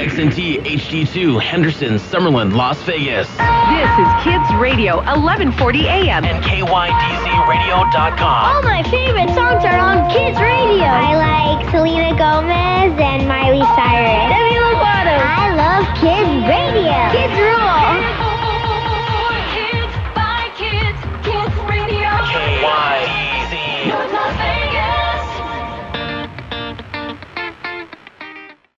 KXNT HD2, Henderson, Summerlin, Las Vegas. This is Kids Radio, 1140 AM. And KYDZRadio.com. All my favorite songs are on Kids Radio. I like Selena Gomez and Miley Cyrus. Demi Lovato. I love Kids Radio. Kids rule.